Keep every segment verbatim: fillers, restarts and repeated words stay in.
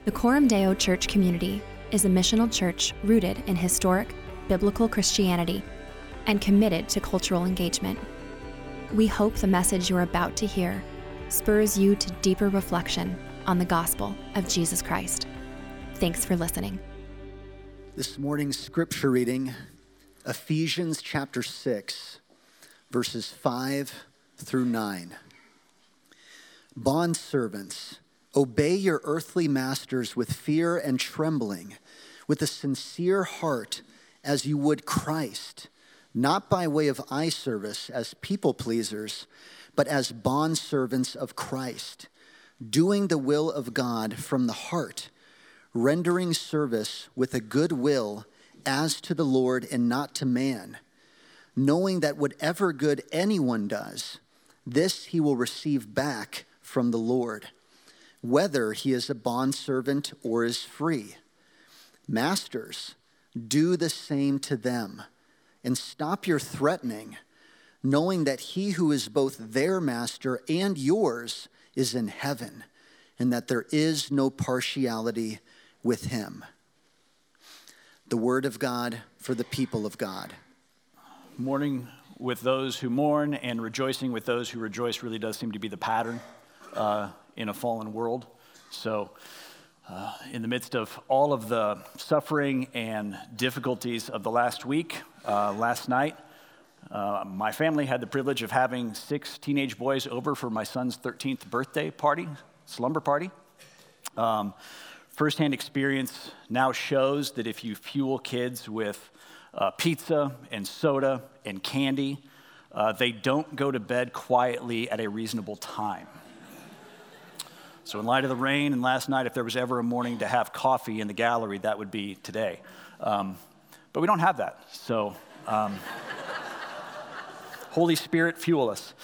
The Coram Deo Church community is a missional church rooted in historic, biblical Christianity and committed to cultural engagement. We hope the message you're about to hear spurs you to deeper reflection on the gospel of Jesus Christ. Thanks for listening. This morning's scripture reading, Ephesians chapter six, verses five through nine. Bondservants, obey your earthly masters with fear and trembling, with a sincere heart as you would Christ, not by way of eye service as people pleasers, but as bondservants of Christ, doing the will of God from the heart, rendering service with a good will as to the Lord and not to man, knowing that whatever good anyone does, this he will receive back from the Lord, whether he is a bondservant or is free. Masters, do the same to them, and stop your threatening, knowing that he who is both their master and yours is in heaven, and that there is no partiality with him. The word of God for the people of God. Mourning with those who mourn and rejoicing with those who rejoice really does seem to be the pattern uh, in a fallen world. So uh, in the midst of all of the suffering and difficulties of the last week, uh, last night, uh, my family had the privilege of having six teenage boys over for my son's thirteenth birthday party, slumber party. Um, firsthand experience now shows that if you fuel kids with uh, pizza and soda and candy, uh, they don't go to bed quietly at a reasonable time. So in light of the rain and last night, if there was ever a morning to have coffee in the gallery, that would be today. Um, but we don't have that. So um, Holy Spirit, fuel us.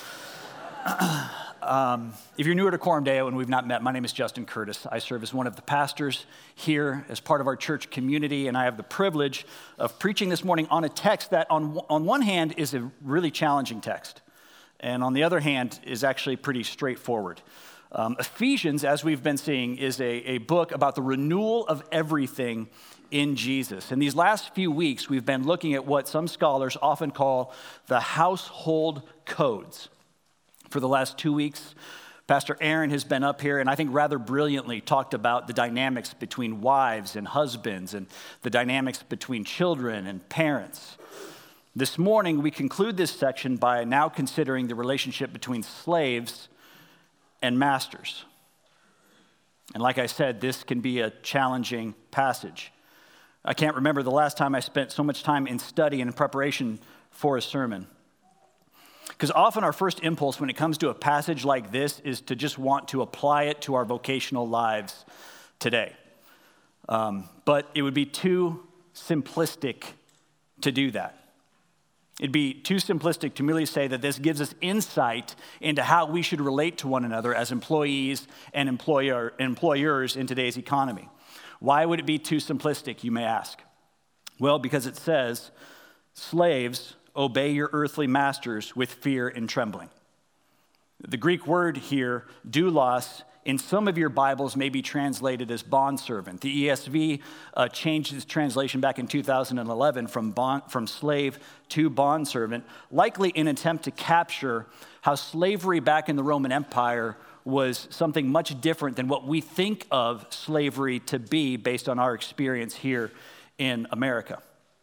um, if you're newer to Coram Deo and we've not met, my name is Justin Curtis. I serve as one of the pastors here as part of our church community, and I have the privilege of preaching this morning on a text that on, on one hand is a really challenging text, and on the other hand is actually pretty straightforward. Um, Ephesians, as we've been seeing, is a, a book about the renewal of everything in Jesus. In these last few weeks, we've been looking at what some scholars often call the household codes. For the last two weeks, Pastor Aaron has been up here and I think rather brilliantly talked about the dynamics between wives and husbands and the dynamics between children and parents. This morning, we conclude this section by now considering the relationship between slaves and masters. And like I said, this can be a challenging passage. I can't remember the last time I spent so much time in study and in preparation for a sermon. Because often our first impulse when it comes to a passage like this is to just want to apply it to our vocational lives today. Um, but it would be too simplistic to do that. It'd be too simplistic to merely say that this gives us insight into how we should relate to one another as employees and employer, employers in today's economy. Why would it be too simplistic, you may ask? Well, because it says, slaves, obey your earthly masters with fear and trembling. The Greek word here, doulos, in some of your Bibles may be translated as bondservant. The E S V uh, changed its translation back in two thousand eleven from, bond, from slave to bondservant, likely in an attempt to capture how slavery back in the Roman Empire was something much different than what we think of slavery to be based on our experience here in America.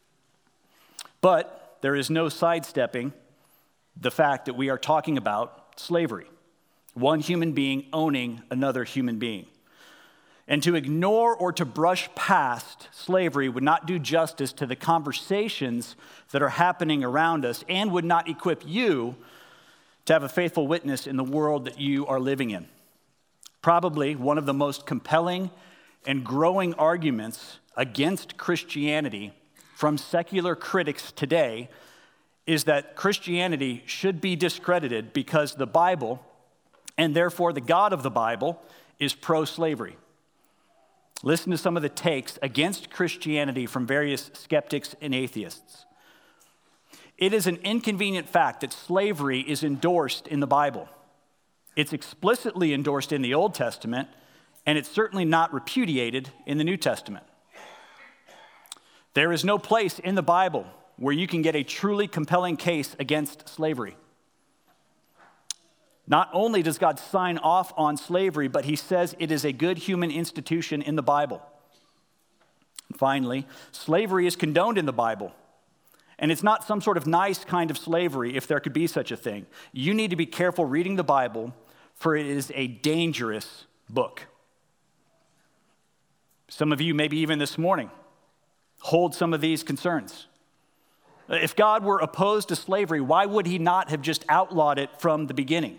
But there is no sidestepping the fact that we are talking about slavery. One human being owning another human being. And to ignore or to brush past slavery would not do justice to the conversations that are happening around us and would not equip you to have a faithful witness in the world that you are living in. Probably one of the most compelling and growing arguments against Christianity from secular critics today is that Christianity should be discredited because the Bible, and therefore the God of the Bible, is pro-slavery. Listen to some of the takes against Christianity from various skeptics and atheists. It is an inconvenient fact that slavery is endorsed in the Bible. It's explicitly endorsed in the Old Testament and it's certainly not repudiated in the New Testament. There is no place in the Bible where you can get a truly compelling case against slavery. Not only does God sign off on slavery, but he says it is a good human institution in the Bible. And finally, slavery is condoned in the Bible. And it's not some sort of nice kind of slavery, if there could be such a thing. You need to be careful reading the Bible, for it is a dangerous book. Some of you, maybe even this morning, hold some of these concerns. If God were opposed to slavery, why would he not have just outlawed it from the beginning?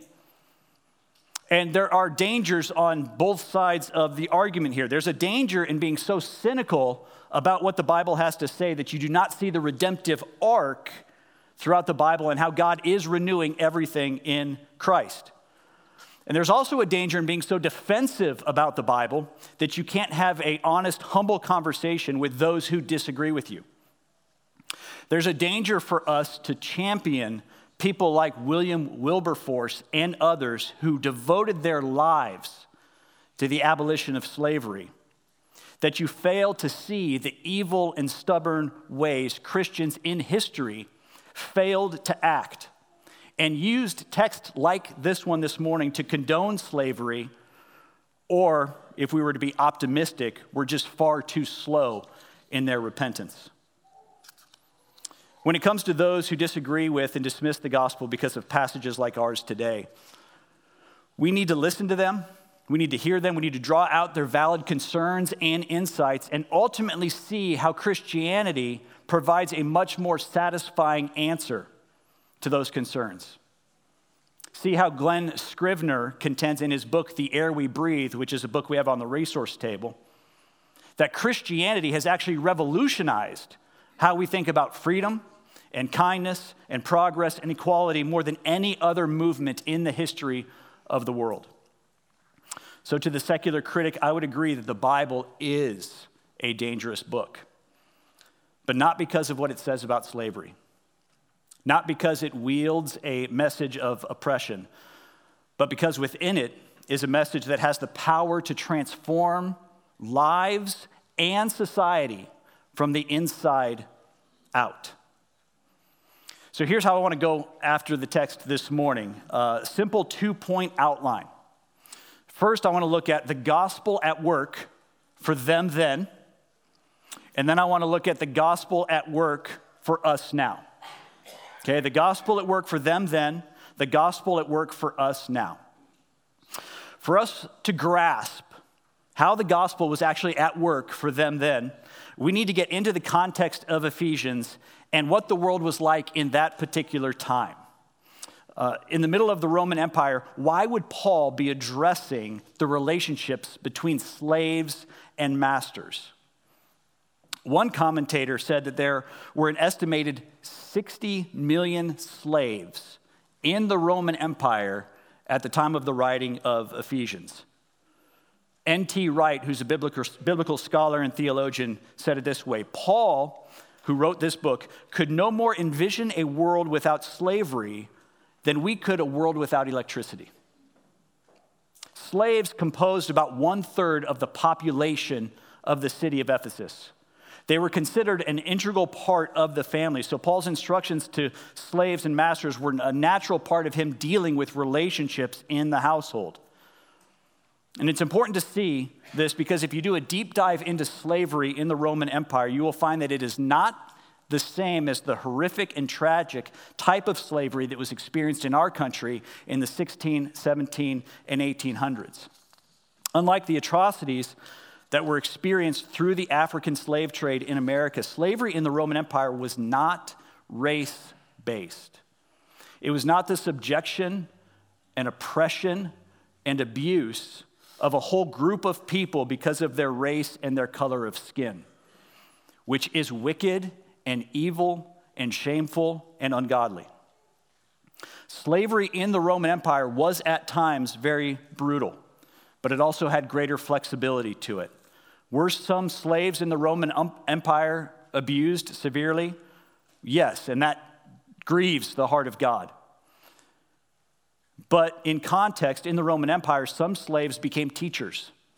And there are dangers on both sides of the argument here. There's a danger in being so cynical about what the Bible has to say that you do not see the redemptive arc throughout the Bible and how God is renewing everything in Christ. And there's also a danger in being so defensive about the Bible that you can't have an honest, humble conversation with those who disagree with you. There's a danger for us to champion people like William Wilberforce and others who devoted their lives to the abolition of slavery, that you fail to see the evil and stubborn ways Christians in history failed to act and used texts like this one this morning to condone slavery, or if we were to be optimistic, we're just far too slow in their repentance. When it comes to those who disagree with and dismiss the gospel because of passages like ours today, we need to listen to them, we need to hear them, we need to draw out their valid concerns and insights, and ultimately see how Christianity provides a much more satisfying answer to those concerns. See how Glenn Scrivener contends in his book, The Air We Breathe, which is a book we have on the resource table, that Christianity has actually revolutionized how we think about freedom and kindness and progress and equality more than any other movement in the history of the world. So to the secular critic, I would agree that the Bible is a dangerous book, but not because of what it says about slavery, not because it wields a message of oppression, but because within it is a message that has the power to transform lives and society from the inside out. So here's how I want to go after the text this morning. Uh, simple two-point outline. First, I want to look at the gospel at work for them then, and then I want to look at the gospel at work for us now. Okay, the gospel at work for them then, the gospel at work for us now. For us to grasp how the gospel was actually at work for them then, we need to get into the context of Ephesians and what the world was like in that particular time. Uh, in the middle of the Roman Empire, why would Paul be addressing the relationships between slaves and masters? One commentator said that there were an estimated sixty million slaves in the Roman Empire at the time of the writing of Ephesians. N T Wright, who's a biblical, biblical scholar and theologian, said it this way: Paul, who wrote this book, could no more envision a world without slavery than we could a world without electricity. Slaves composed about one-third of the population of the city of Ephesus. They were considered an integral part of the family. So Paul's instructions to slaves and masters were a natural part of him dealing with relationships in the household. And it's important to see this because if you do a deep dive into slavery in the Roman Empire, you will find that it is not the same as the horrific and tragic type of slavery that was experienced in our country in the sixteen, seventeen, and eighteen hundreds. Unlike the atrocities that were experienced through the African slave trade in America, slavery in the Roman Empire was not race-based. It was not the subjection and oppression and abuse of a whole group of people because of their race and their color of skin, which is wicked and evil and shameful and ungodly. Slavery in the Roman Empire was at times very brutal, but it also had greater flexibility to it. Were some slaves in the Roman Empire abused severely? Yes, and that grieves the heart of God. But in context, in the Roman Empire, some slaves became teachers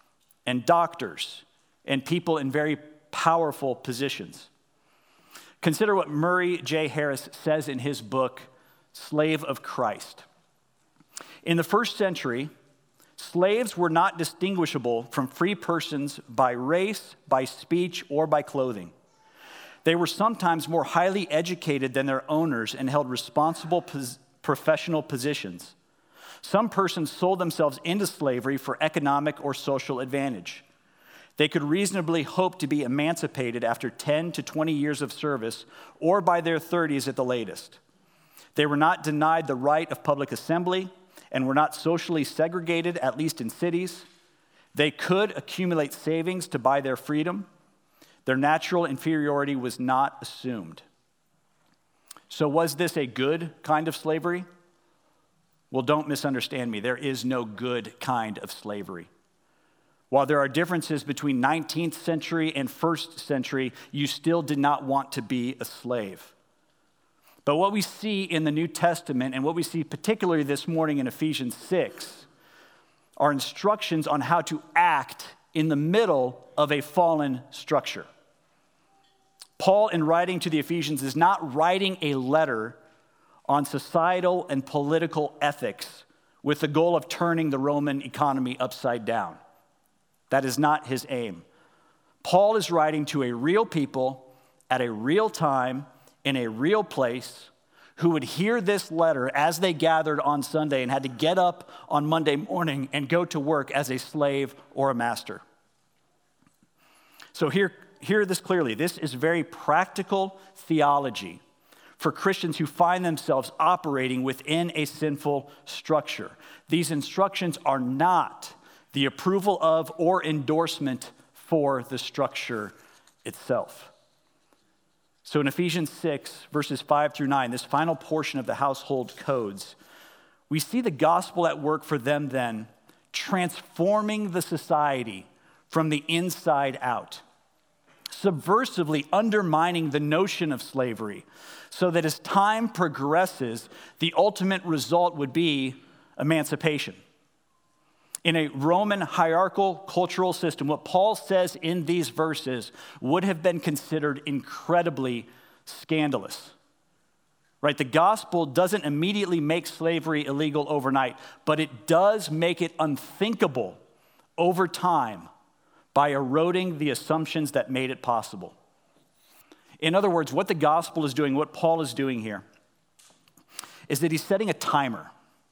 and doctors and people in very powerful positions. Consider what Murray J. Harris says in his book, Slave of Christ. In the first century, slaves were not distinguishable from free persons by race, by speech, or by clothing. They were sometimes more highly educated than their owners and held responsible pos- professional positions. Some persons sold themselves into slavery for economic or social advantage. They could reasonably hope to be emancipated after ten to twenty years of service or by their thirties at the latest. They were not denied the right of public assembly and were not socially segregated, at least in cities. They could accumulate savings to buy their freedom. Their natural inferiority was not assumed. So was this a good kind of slavery? Well, don't misunderstand me. There is no good kind of slavery. While there are differences between nineteenth century and first century, you still did not want to be a slave. But what we see in the New Testament, and what we see particularly this morning in Ephesians six, are instructions on how to act in the middle of a fallen structure. Paul, in writing to the Ephesians, is not writing a letter on societal and political ethics with the goal of turning the Roman economy upside down. That is not his aim. Paul is writing to a real people at a real time in a real place who would hear this letter as they gathered on Sunday and had to get up on Monday morning and go to work as a slave or a master. So hear, hear this clearly. This is very practical theology for Christians who find themselves operating within a sinful structure. These instructions are not the approval of or endorsement for the structure itself. So in Ephesians six, verses five through nine, this final portion of the household codes, we see the gospel at work for them then, transforming the society from the inside out, subversively undermining the notion of slavery, so that as time progresses, the ultimate result would be emancipation. In a Roman hierarchical cultural system, what Paul says in these verses would have been considered incredibly scandalous. Right? The gospel doesn't immediately make slavery illegal overnight, but it does make it unthinkable over time by eroding the assumptions that made it possible. In other words, what the gospel is doing, what Paul is doing here, is that he's setting a timer.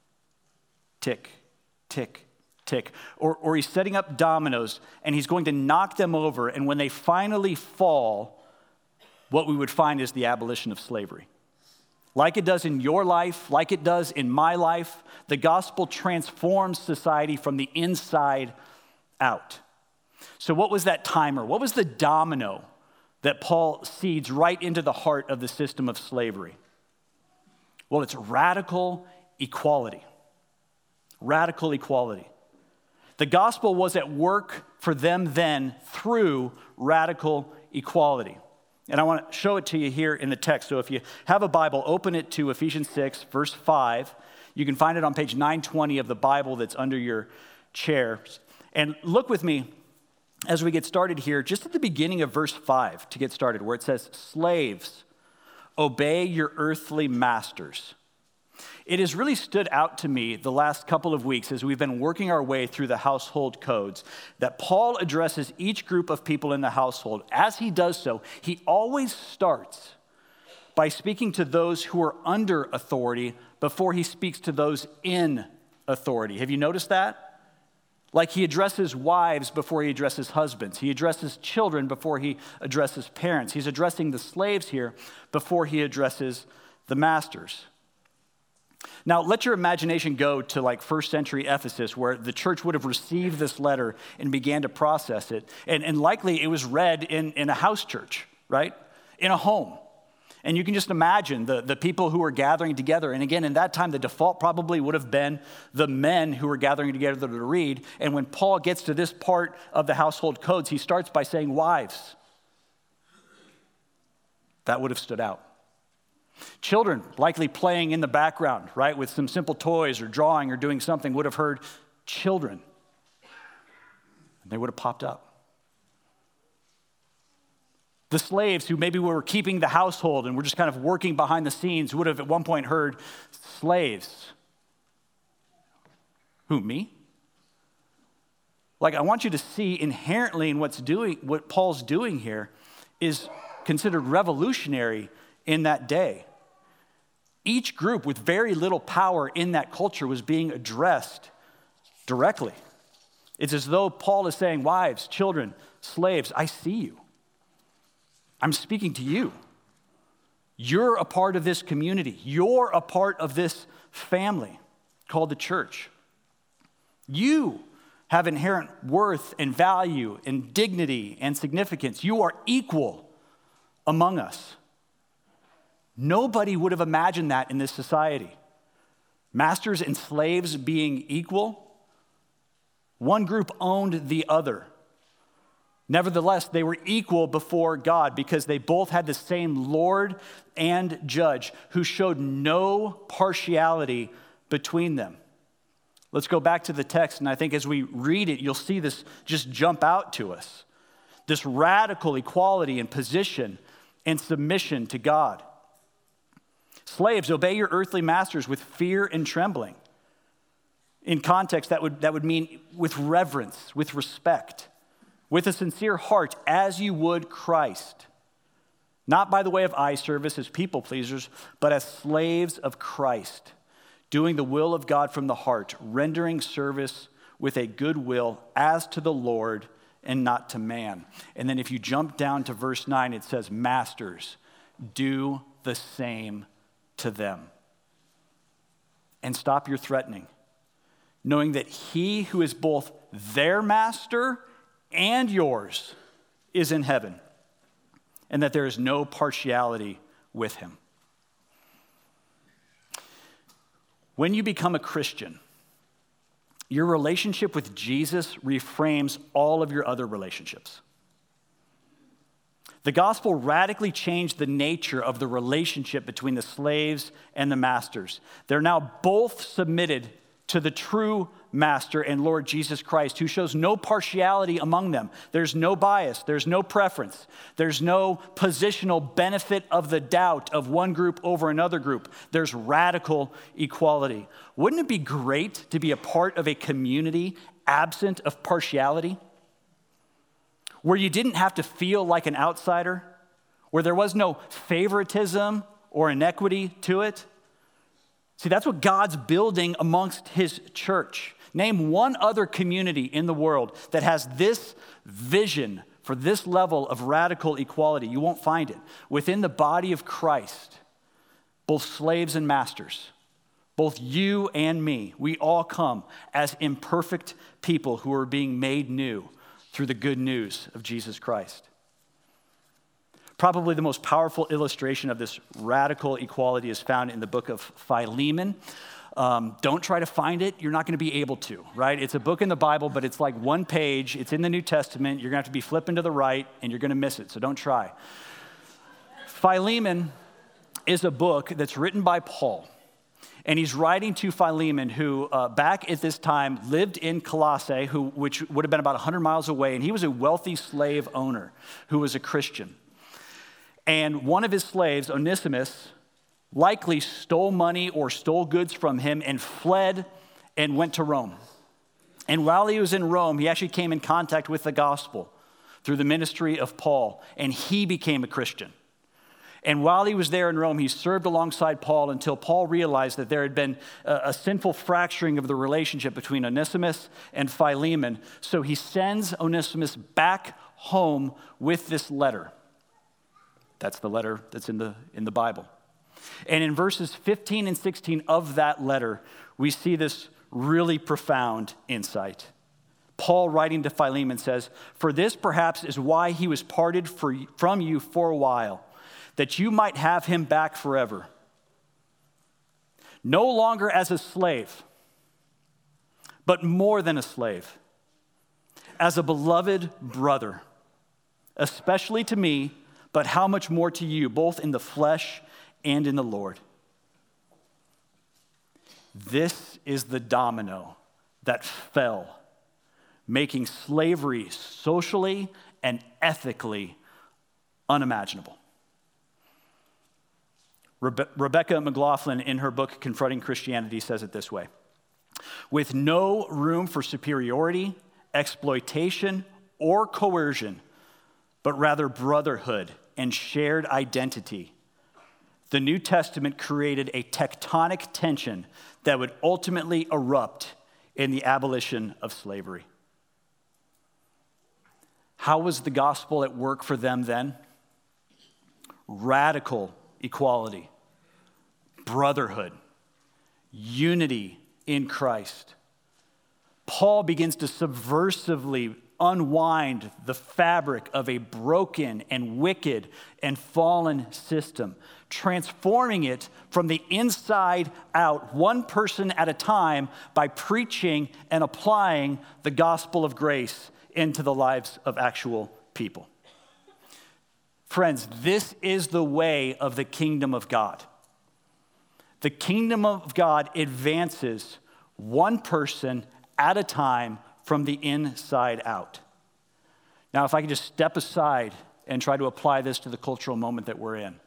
Tick, tick, tick. Or, or he's setting up dominoes, and he's going to knock them over, and when they finally fall, what we would find is the abolition of slavery. Like it does in your life, like it does in my life, the gospel transforms society from the inside out. So what was that timer? What was the domino that Paul seeds right into the heart of the system of slavery? Well, it's radical equality. Radical equality. The gospel was at work for them then through radical equality. And I want to show it to you here in the text. So if you have a Bible, open it to Ephesians six, verse five. You can find it on page nine twenty of the Bible that's under your chair. And look with me as we get started here, just at the beginning of verse five to get started, where it says, "Slaves, obey your earthly masters." It has really stood out to me the last couple of weeks as we've been working our way through the household codes that Paul addresses each group of people in the household. As he does so, he always starts by speaking to those who are under authority before he speaks to those in authority. Have you noticed that? Like he addresses wives before he addresses husbands. He addresses children before he addresses parents. He's addressing the slaves here before he addresses the masters. Now, let your imagination go to like first century Ephesus, where the church would have received this letter and began to process it. And, and likely it was read in, in a house church, right? In a home. And you can just imagine the, the people who were gathering together. And again, in that time, the default probably would have been the men who were gathering together to read. And when Paul gets to this part of the household codes, he starts by saying, "Wives." That would have stood out. Children, likely playing in the background, right, with some simple toys or drawing or doing something, would have heard "children." And they would have popped up. The slaves who maybe were keeping the household and were just kind of working behind the scenes would have at one point heard, slaves. Who, me? Like, I want you to see inherently in what's doing, what Paul's doing here is considered revolutionary in that day. Each group with very little power in that culture was being addressed directly. It's as though Paul is saying, wives, children, slaves, I see you. I'm speaking to you. You're a part of this community. You're a part of this family called the church. You have inherent worth and value and dignity and significance. You are equal among us. Nobody would have imagined that in this society. Masters and slaves being equal. One group owned the other. Nevertheless, they were equal before God because they both had the same Lord and judge who showed no partiality between them. Let's go back to the text, and I think as we read it, you'll see this just jump out to us. This radical equality in position and submission to God. Slaves, obey your earthly masters with fear and trembling. In context, that would, that would mean with reverence, with respect, with a sincere heart, as you would Christ. Not by the way of eye service as people pleasers, but as slaves of Christ, doing the will of God from the heart, rendering service with a good will as to the Lord and not to man. And then if you jump down to verse nine, it says, masters, do the same to them. And stop your threatening, knowing that he who is both their master and yours is in heaven, and that there is no partiality with him. When you become a Christian, your relationship with Jesus reframes all of your other relationships. The gospel radically changed the nature of the relationship between the slaves and the masters. They're now both submitted to the true master and Lord Jesus Christ, who shows no partiality among them. There's no bias. There's no preference. There's no positional benefit of the doubt of one group over another group. There's radical equality. Wouldn't it be great to be a part of a community absent of partiality? Where you didn't have to feel like an outsider? Where there was no favoritism or inequity to it? See, that's what God's building amongst his church. Name one other community in the world that has this vision for this level of radical equality. You won't find it. Within the body of Christ, both slaves and masters, both you and me, we all come as imperfect people who are being made new through the good news of Jesus Christ. Probably the most powerful illustration of this radical equality is found in the book of Philemon. Um, don't try to find it. You're not going to be able to, right? It's a book in the Bible, but it's like one page. It's in the New Testament. You're going to have to be flipping to the right, and you're going to miss it, so don't try. Philemon is a book that's written by Paul, and he's writing to Philemon, who uh, back at this time lived in Colossae, who, which would have been about one hundred miles away, and he was a wealthy slave owner who was a Christian. And one of his slaves, Onesimus, likely stole money or stole goods from him and fled and went to Rome. And while he was in Rome, he actually came in contact with the gospel through the ministry of Paul, and he became a Christian. And while he was there in Rome, he served alongside Paul until Paul realized that there had been a, a sinful fracturing of the relationship between Onesimus and Philemon. So he sends Onesimus back home with this letter. That's the letter that's in the, in the Bible. And in verses fifteen and sixteen of that letter, we see this really profound insight. Paul, writing to Philemon, says, "For this perhaps is why he was parted for, from you for a while, that you might have him back forever. No longer as a slave, but more than a slave, as a beloved brother, especially to me, but how much more to you, both in the flesh and in the Lord." This is the domino that fell making slavery socially and ethically unimaginable. Rebe- Rebecca McLaughlin, in her book, Confronting Christianity, says it this way: with no room for superiority, exploitation, or coercion, but rather brotherhood and shared identity, the New Testament created a tectonic tension that would ultimately erupt in the abolition of slavery. How was the gospel at work for them then? Radical equality, brotherhood, unity in Christ. Paul begins to subversively unwind the fabric of a broken and wicked and fallen system, transforming it from the inside out, one person at a time, by preaching and applying the gospel of grace into the lives of actual people. Friends, this is the way of the kingdom of God. The kingdom of God advances one person at a time from the inside out. Now, if I could just step aside and try to apply this to the cultural moment that we're in.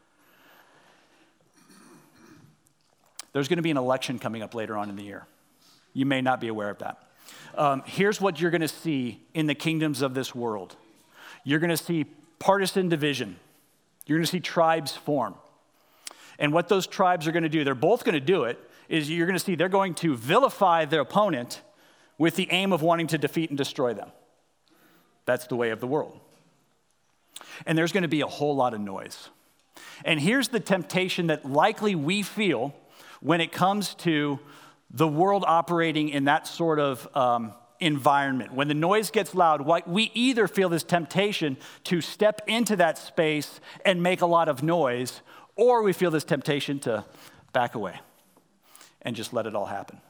There's going to be an election coming up later on in the year. You may not be aware of that. Um, here's what you're going to see in the kingdoms of this world. You're going to see partisan division. You're going to see tribes form. And what those tribes are going to do, they're both going to do it, is you're going to see they're going to vilify their opponent with the aim of wanting to defeat and destroy them. That's the way of the world. And there's going to be a whole lot of noise. And here's the temptation that likely we feel when it comes to the world operating in that sort of um, environment. When the noise gets loud, we either feel this temptation to step into that space and make a lot of noise, or we feel this temptation to back away and just let it all happen.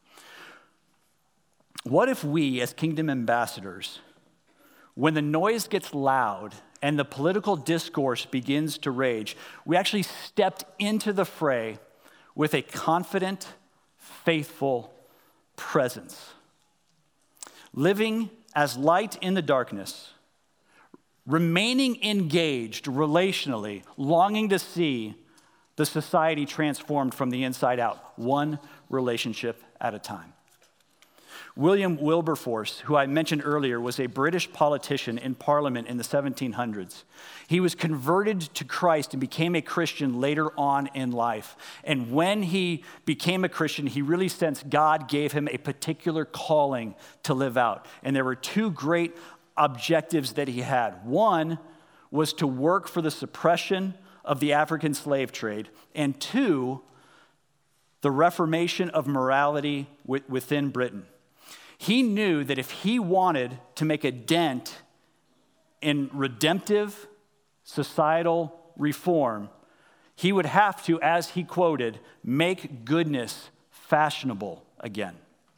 What if we, as kingdom ambassadors, when the noise gets loud and the political discourse begins to rage, we actually stepped into the fray with a confident, faithful presence, living as light in the darkness, remaining engaged relationally, longing to see the society transformed from the inside out, one relationship at a time. William Wilberforce, who I mentioned earlier, was a British politician in Parliament in the seventeen hundreds. He was converted to Christ and became a Christian later on in life. And when he became a Christian, he really sensed God gave him a particular calling to live out. And there were two great objectives that he had. One was to work for the suppression of the African slave trade, and two, the reformation of morality within Britain. He knew that if he wanted to make a dent in redemptive societal reform, he would have to, as he quoted, make goodness fashionable again.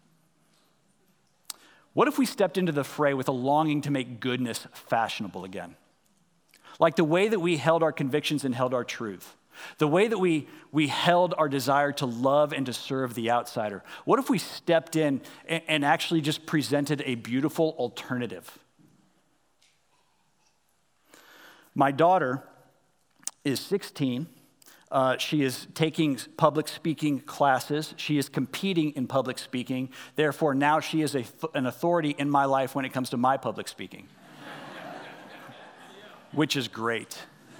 What if we stepped into the fray with a longing to make goodness fashionable again? Like the way that we held our convictions and held our truth. The way that we, we held our desire to love and to serve the outsider. What if we stepped in and, and actually just presented a beautiful alternative? My daughter is sixteen. Uh, she is taking public speaking classes. She is competing in public speaking. Therefore, now she is a, an authority in my life when it comes to my public speaking, which is great.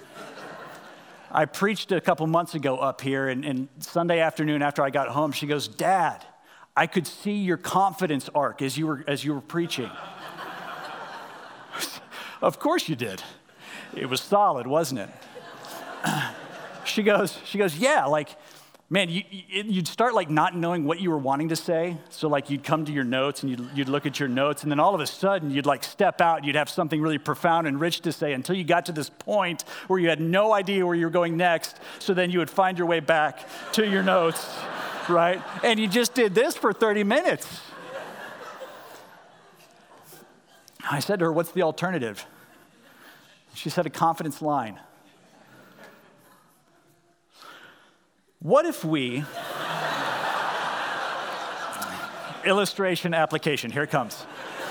I preached a couple months ago up here, and, and Sunday afternoon after I got home, she goes, "Dad, I could see your confidence arc as you were as you were preaching." Of course you did. It was solid, wasn't it? She goes, she goes, "Yeah, like, man, you, you'd start like not knowing what you were wanting to say. So like you'd come to your notes and you'd, you'd look at your notes, and then all of a sudden you'd like step out and you'd have something really profound and rich to say until you got to this point where you had no idea where you were going next. So then you would find your way back to your notes, right? And you just did this for thirty minutes. I said to her, "What's the alternative?" She said, "A confidence line." What if we, illustration application, here it comes.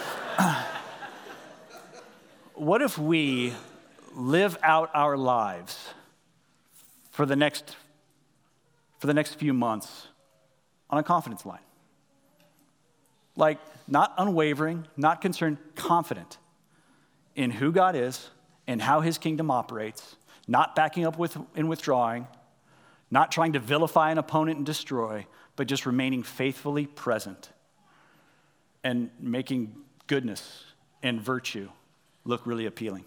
what if we live out our lives for the next, for the next few months on a confidence line? Like, not unwavering, not concerned, confident in who God is and how his kingdom operates, not backing up with and withdrawing, not trying to vilify an opponent and destroy, but just remaining faithfully present and making goodness and virtue look really appealing.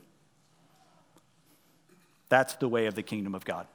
That's the way of the kingdom of God.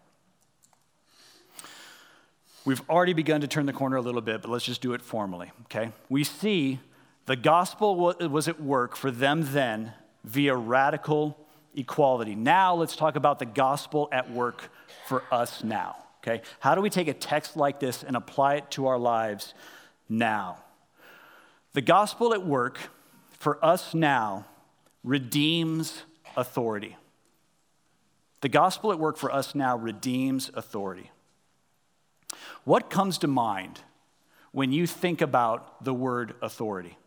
We've already begun to turn the corner a little bit, but let's just do it formally, okay? We see the gospel was at work for them then via radical equality. Now let's talk about the gospel at work for us now, okay? How do we take a text like this and apply it to our lives now? The gospel at work for us now redeems authority. The gospel at work for us now redeems authority. What comes to mind when you think about the word authority?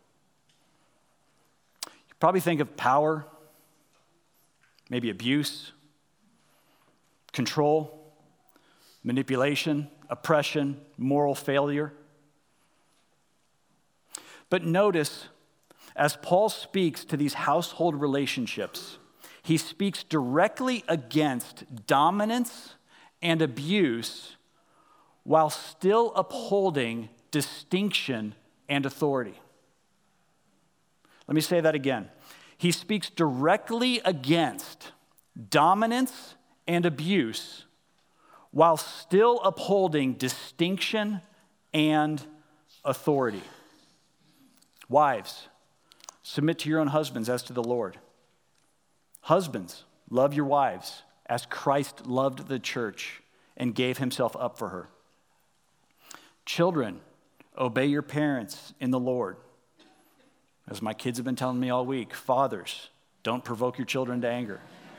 You probably think of power, maybe abuse, control, manipulation, oppression, moral failure. But notice, as Paul speaks to these household relationships, he speaks directly against dominance and abuse while still upholding distinction and authority. Let me say that again. He speaks directly against dominance and abuse while still upholding distinction and authority. Wives, submit to your own husbands as to the Lord. Husbands, love your wives as Christ loved the church and gave himself up for her. Children, obey your parents in the Lord. As my kids have been telling me all week, fathers, don't provoke your children to anger.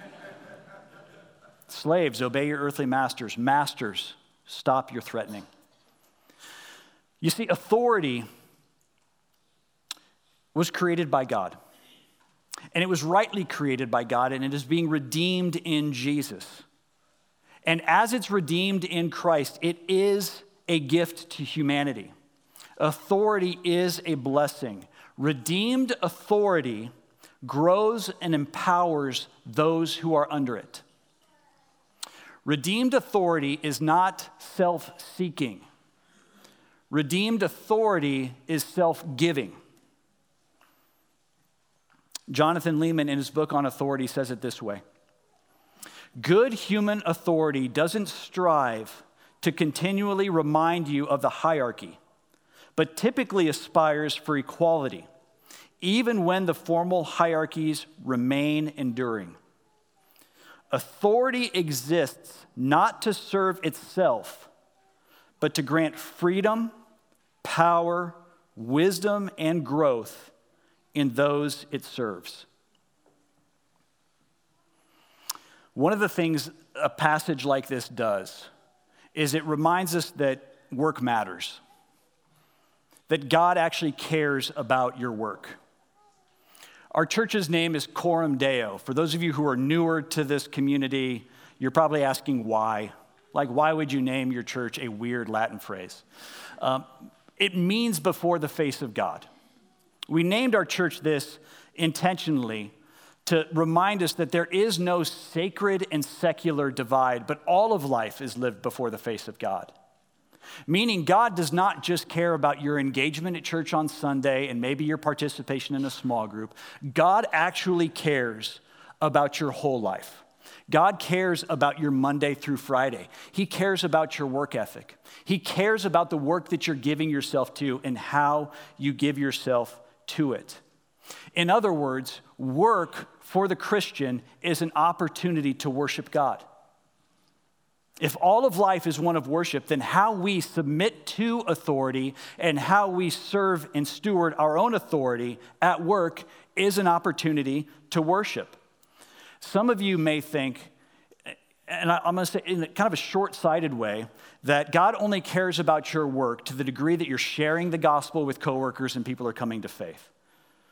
Slaves, obey your earthly masters. Masters, stop your threatening. You see, authority was created by God. And it was rightly created by God, and it is being redeemed in Jesus. And as it's redeemed in Christ, it is a gift to humanity. Authority is a blessing. Redeemed authority grows and empowers those who are under it. Redeemed authority is not self-seeking. Redeemed authority is self-giving. Jonathan Leeman, in his book on authority, says it this way: good human authority doesn't strive to continually remind you of the hierarchy, but typically aspires for equality, even when the formal hierarchies remain enduring. Authority exists not to serve itself, but to grant freedom, power, wisdom, and growth in those it serves. One of the things a passage like this does is it reminds us that work matters, that God actually cares about your work. Our church's name is Coram Deo. For those of you who are newer to this community, you're probably asking why. Like, why would you name your church a weird Latin phrase? Um, it means before the face of God. We named our church this intentionally to remind us that there is no sacred and secular divide, but all of life is lived before the face of God. Meaning God does not just care about your engagement at church on Sunday and maybe your participation in a small group. God actually cares about your whole life. God cares about your Monday through Friday. He cares about your work ethic. He cares about the work that you're giving yourself to and how you give yourself to it. In other words, work for the Christian is an opportunity to worship God. If all of life is one of worship, then how we submit to authority and how we serve and steward our own authority at work is an opportunity to worship. Some of you may think, and I'm going to say in kind of a short-sighted way, that God only cares about your work to the degree that you're sharing the gospel with coworkers and people are coming to faith.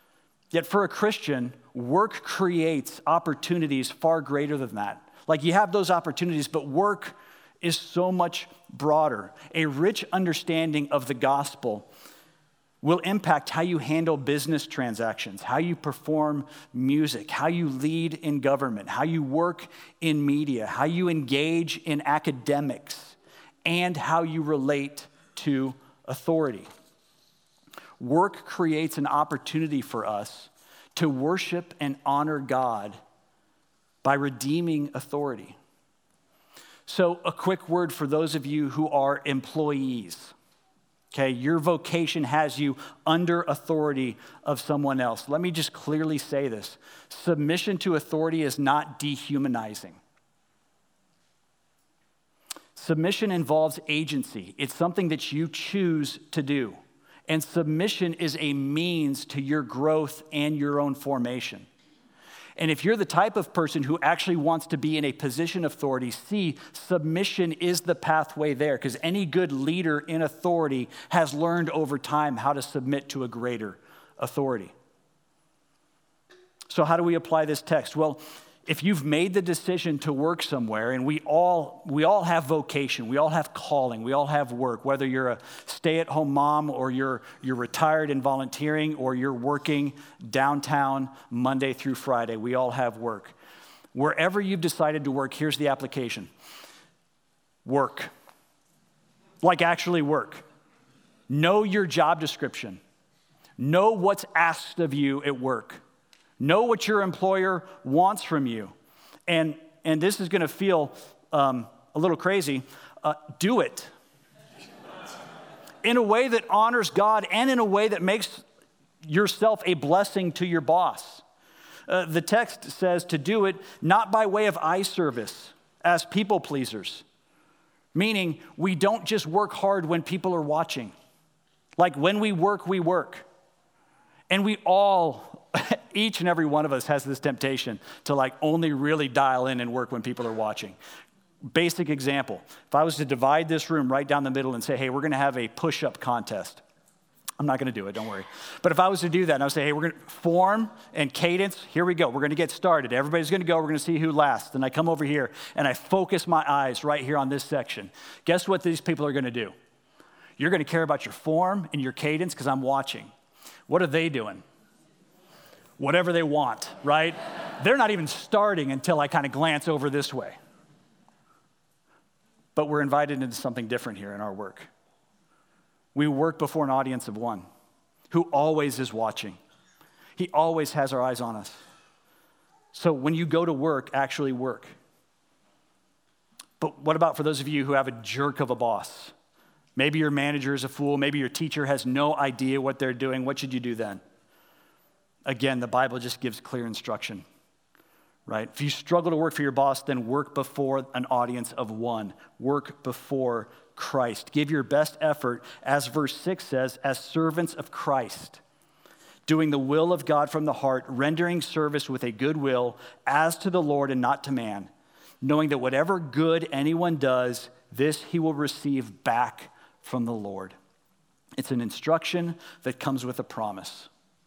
Yet for a Christian, work creates opportunities far greater than that. Like you have those opportunities, but work is so much broader. A rich understanding of the gospel will impact how you handle business transactions, how you perform music, how you lead in government, how you work in media, how you engage in academics, and how you relate to authority. Work creates an opportunity for us to worship and honor God by redeeming authority. So a quick word for those of you who are employees. Okay, your vocation has you under authority of someone else. Let me just clearly say this. Submission to authority is not dehumanizing. Submission involves agency. It's something that you choose to do. And submission is a means to your growth and your own formation. And if you're the type of person who actually wants to be in a position of authority, see, submission is the pathway there, because any good leader in authority has learned over time how to submit to a greater authority. So how do we apply this text? Well, if you've made the decision to work somewhere, and we all we all have vocation, we all have calling, we all have work, whether you're a stay-at-home mom or you're you're retired and volunteering or you're working downtown Monday through Friday, we all have work. Wherever you've decided to work, here's the application. Work. Like actually work. Know your job description. Know what's asked of you at work. Know what your employer wants from you. And, and this is going to feel um, a little crazy. Uh, do it in a way that honors God and in a way that makes yourself a blessing to your boss. Uh, the text says to do it not by way of eye service as people pleasers, meaning we don't just work hard when people are watching. Like when we work, we work. And we all each and every one of us has this temptation to like only really dial in and work when people are watching. Basic example, if I was to divide this room right down the middle and say, hey, we're gonna have a push-up contest. I'm not gonna do it, don't worry. But if I was to do that and I would say, hey, we're gonna form and cadence, here we go, we're gonna get started. Everybody's gonna go, we're gonna see who lasts. And I come over here and I focus my eyes right here on this section. Guess what these people are gonna do? You're gonna care about your form and your cadence because I'm watching. What are they doing? Whatever they want, right? They're not even starting until I kind of glance over this way. But we're invited into something different here in our work. We work before an audience of one who always is watching. He always has our eyes on us. So when you go to work, actually work. But what about for those of you who have a jerk of a boss? Maybe your manager is a fool. Maybe your teacher has no idea what they're doing. What should you do then? Again, the Bible just gives clear instruction, right? If you struggle to work for your boss, then work before an audience of one. Work before Christ. Give your best effort, as verse six says, as servants of Christ, doing the will of God from the heart, rendering service with a good will as to the Lord and not to man, knowing that whatever good anyone does, this he will receive back from the Lord. It's an instruction that comes with a promise.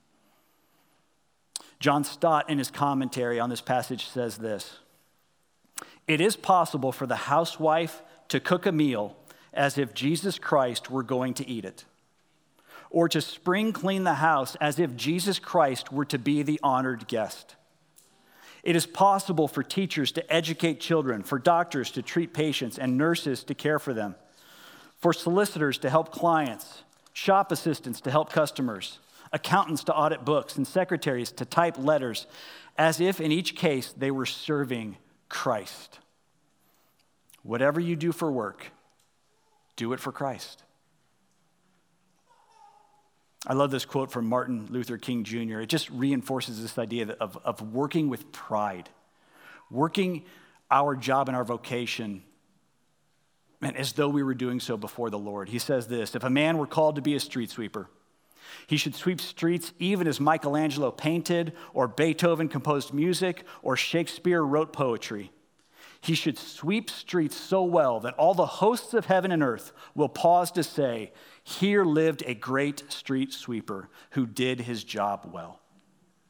John Stott, in his commentary on this passage, says this: it is possible for the housewife to cook a meal as if Jesus Christ were going to eat it, or to spring clean the house as if Jesus Christ were to be the honored guest. It is possible for teachers to educate children, for doctors to treat patients, and nurses to care for them, for solicitors to help clients, shop assistants to help customers, accountants to audit books, and secretaries to type letters, as if in each case they were serving Christ. Whatever you do for work, do it for Christ. I love this quote from Martin Luther King Junior It just reinforces this idea of, of working with pride, working our job and our vocation, and as though we were doing so before the Lord. He says this: if a man were called to be a street sweeper, he should sweep streets even as Michelangelo painted, or Beethoven composed music, or Shakespeare wrote poetry. He should sweep streets so well that all the hosts of heaven and earth will pause to say, here lived a great street sweeper who did his job well.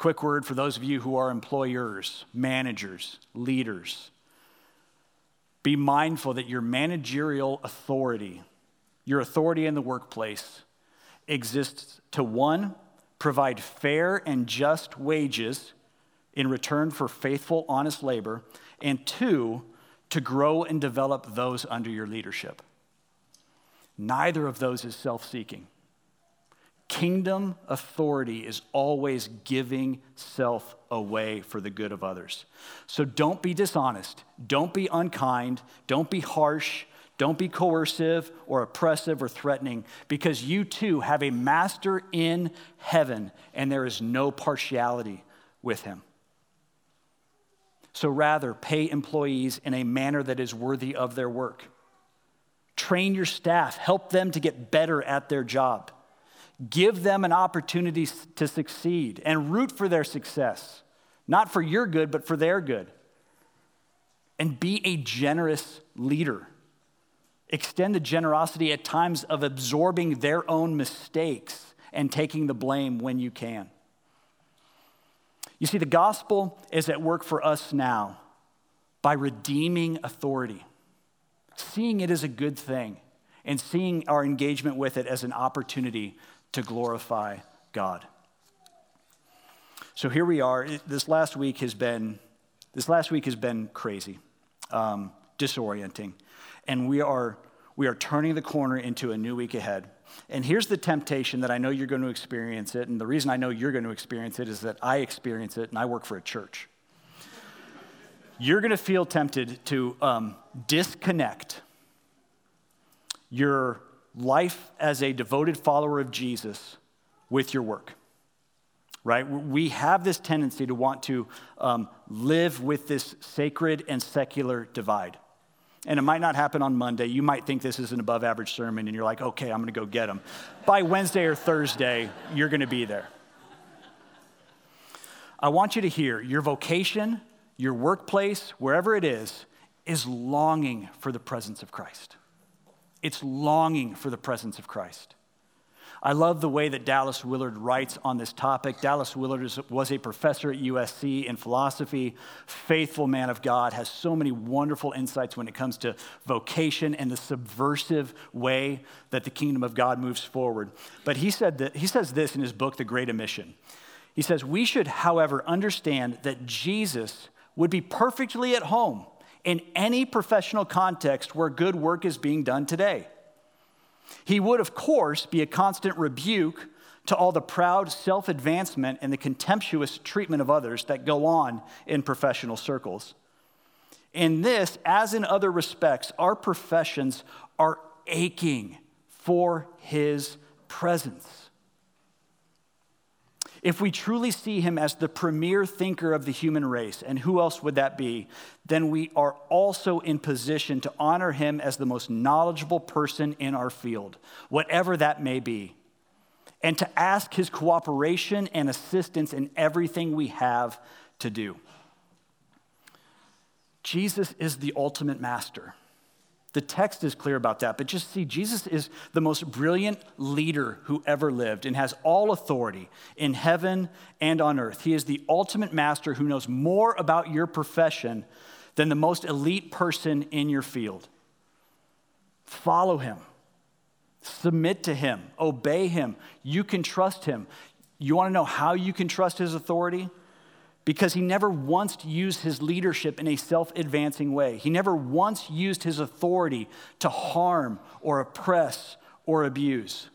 quick word for those of you who are employers, managers, leaders. Be mindful that your managerial authority, your authority in the workplace, exists to, one, provide fair and just wages in return for faithful, honest labor, and two, to grow and develop those under your leadership. Neither of those is self-seeking. Kingdom authority is always giving self away for the good of others. So don't be dishonest. Don't be unkind. Don't be harsh. Don't be coercive or oppressive or threatening, because you too have a master in heaven and there is no partiality with him. So rather, pay employees in a manner that is worthy of their work. Train your staff. Help them to get better at their job. Give them an opportunity to succeed and root for their success, not for your good, but for their good. And be a generous leader. Extend the generosity at times of absorbing their own mistakes and taking the blame when you can. You see, the gospel is at work for us now by redeeming authority, seeing it as a good thing, and seeing our engagement with it as an opportunity to glorify God. So here we are. This last week has been, this last week has been crazy, um, disorienting, and we are we are turning the corner into a new week ahead. And here's the temptation that I know you're going to experience it, and the reason I know you're going to experience it is that I experience it, and I work for a church. You're going to feel tempted to um, disconnect your life as a devoted follower of Jesus with your work, right? We have this tendency to want to um, live with this sacred and secular divide. And it might not happen on Monday. You might think this is an above average sermon and you're like, okay, I'm going to go get them. By Wednesday or Thursday, you're going to be there. I want you to hear your vocation, your workplace, wherever it is, is longing for the presence of Christ. It's longing for the presence of Christ. I love the way that Dallas Willard writes on this topic. Dallas Willard was a professor at U S C in philosophy, faithful man of God, has so many wonderful insights when it comes to vocation and the subversive way that the kingdom of God moves forward. But he said that, he says this in his book, The Great Omission. He says, we should, however, understand that Jesus would be perfectly at home in any professional context where good work is being done today. He would, of course, be a constant rebuke to all the proud self-advancement and the contemptuous treatment of others that go on in professional circles. In this, as in other respects, our professions are aching for his presence. If we truly see him as the premier thinker of the human race, and who else would that be, then we are also in position to honor him as the most knowledgeable person in our field, whatever that may be, and to ask his cooperation and assistance in everything we have to do. Jesus is the ultimate master. The text is clear about that, but just see, Jesus is the most brilliant leader who ever lived and has all authority in heaven and on earth. He is the ultimate master who knows more about your profession than the most elite person in your field. Follow him. Submit to him. Obey him. You can trust him. You want to know how you can trust his authority? Because he never once used his leadership in a self-advancing way. He never once used his authority to harm or oppress or abuse.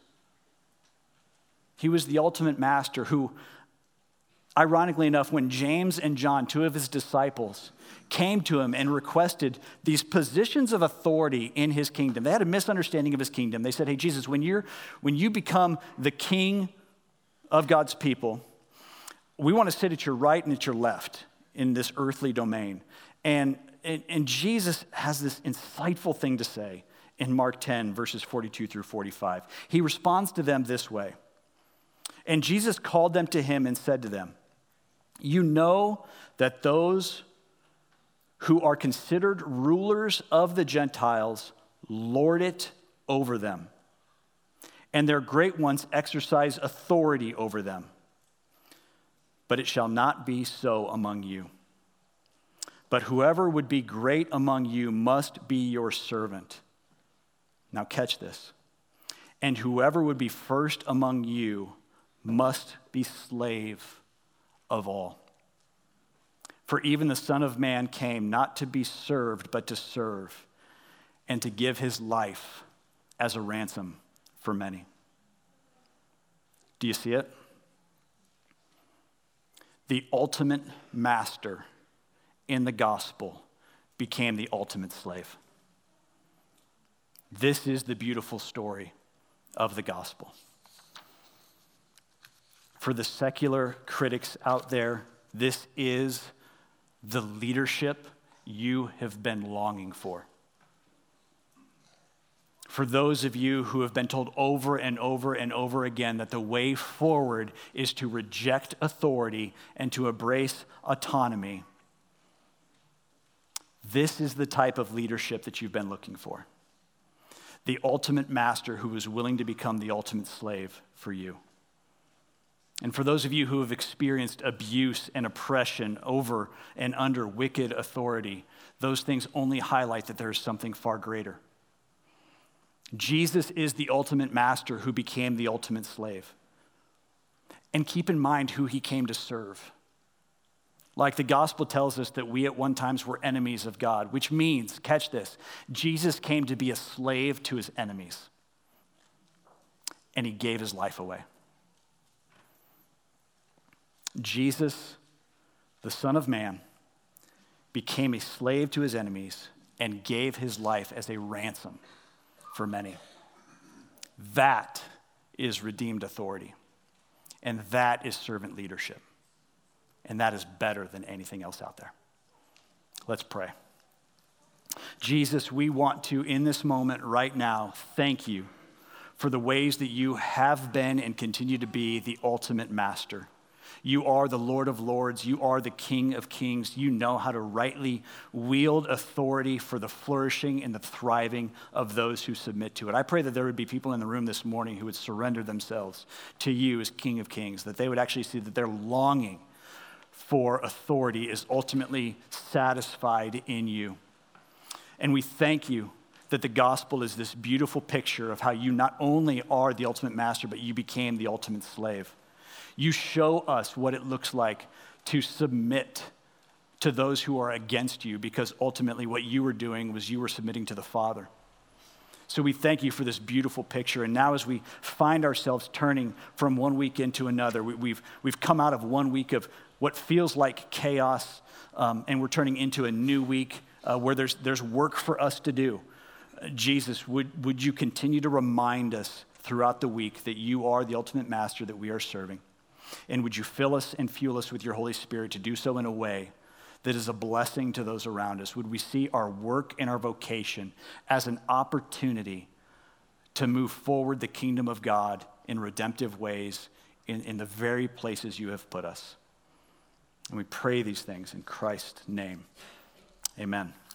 He was the ultimate master who, ironically enough, when James and John, two of his disciples, came to him and requested these positions of authority in his kingdom, they had a misunderstanding of his kingdom. They said, hey, Jesus, when you're when you become the king of God's people, we want to sit at your right and at your left in this earthly domain. And, and, and Jesus has this insightful thing to say in Mark ten, verses forty-two through forty-five. He responds to them this way. And Jesus called them to him and said to them, you know that those who are considered rulers of the Gentiles lord it over them, and their great ones exercise authority over them. but it shall not be so among you. But whoever would be great among you must be your servant. Now catch this. And whoever would be first among you must be slave of all. For even the Son of Man came not to be served, but to serve, and to give his life as a ransom for many. Do you see it? The ultimate master in the gospel became the ultimate slave. This is the beautiful story of the gospel. For the secular critics out there, this is the leadership you have been longing for. For those of you who have been told over and over and over again that the way forward is to reject authority and to embrace autonomy, this is the type of leadership that you've been looking for. The ultimate master who is willing to become the ultimate slave for you. And for those of you who have experienced abuse and oppression over and under wicked authority, those things only highlight that there is something far greater. Jesus is the ultimate master who became the ultimate slave. And keep in mind who he came to serve. Like the gospel tells us that we at one times were enemies of God, which means, catch this, Jesus came to be a slave to his enemies. And he gave his life away. Jesus, the Son of Man, became a slave to his enemies and gave his life as a ransom for many. That is redeemed authority. And that is servant leadership. And that is better than anything else out there. Let's pray. Jesus, we want to, in this moment right now, thank you for the ways that you have been and continue to be the ultimate master. You are the Lord of Lords. You are the King of Kings. You know how to rightly wield authority for the flourishing and the thriving of those who submit to it. I pray that there would be people in the room this morning who would surrender themselves to you as King of Kings, that they would actually see that their longing for authority is ultimately satisfied in you. And we thank you that the gospel is this beautiful picture of how you not only are the ultimate master, but you became the ultimate slave. You show us what it looks like to submit to those who are against you, because ultimately what you were doing was you were submitting to the Father. So we thank you for this beautiful picture. And now as we find ourselves turning from one week into another, we, we've, we've come out of one week of what feels like chaos, um, and we're turning into a new week uh, where there's, there's work for us to do. Uh, Jesus, would, would you continue to remind us throughout the week that you are the ultimate master that we are serving? And would you fill us and fuel us with your Holy Spirit to do so in a way that is a blessing to those around us? Would we see our work and our vocation as an opportunity to move forward the kingdom of God in redemptive ways in, in the very places you have put us? And we pray these things in Christ's name. Amen.